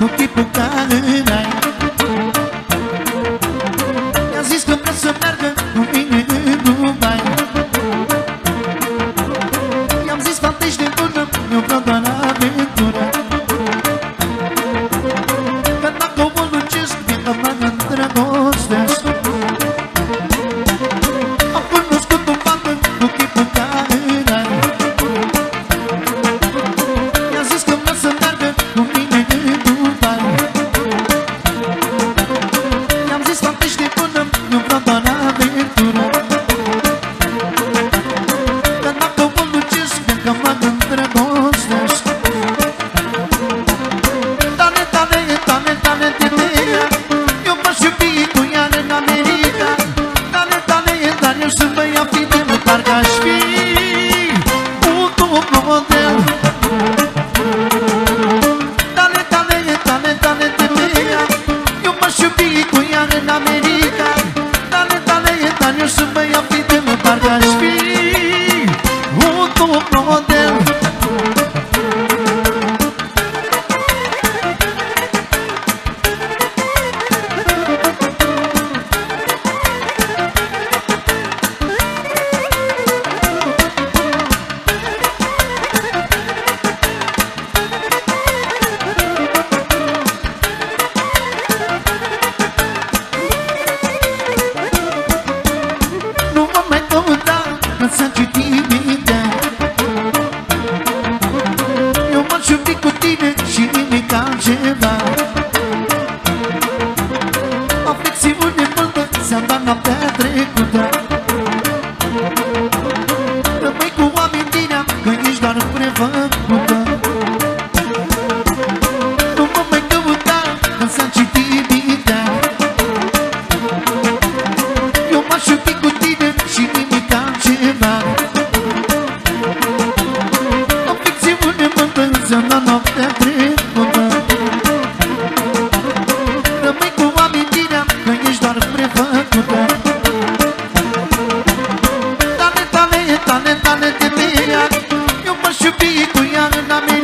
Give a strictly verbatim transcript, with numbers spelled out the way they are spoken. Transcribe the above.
cu chipul care n-ai. Mi-a zis că vrea să meargă cu mine în Dubai. I-am zis, fata, ești nebună, eu vreau doar aventură. Că dacă o lucesc, e că mă îndrăgostesc. Am cunoscut o fată cu chipul care n-ai. Mi-a zis că vrea să meargă cu mine în Dubai. I-am zis, fata, ești nebună, eu vreau doar aventură. Că dacă o lucesc, e că mă îndrăgostesc. Tane, tane, tane, tane, tetea, eu m-aș iubi cu ea în America. Tane, tane, dar eu sunt băiat fidel, parcă aș fi un dublu model. Tane, tane, tane, tane, tetea, eu m-aș iubi cu ea în America. Tane, tane, dar eu sunt băiat fidel, parcă aș fi un dublu model. Nu mă mai căuta, că s-a citit mintea. Eu m-aș iubi cu tine și nimic altceva. Afecțiune multă ți-am dat noaptea trecută. Rămâi cu amintirea că ești doar prefăcută. Nu mă mai căuta, că s-a citit mintea. Eu m-aș iubi cu tine și nimic altceva. Afecțiune multă ți-am dat noaptea trecută. Rămâi cu amintirea că ești doar prefăcută. Tane, tane, tane, tane, tetea, eu m-aș iubi cu ea în America.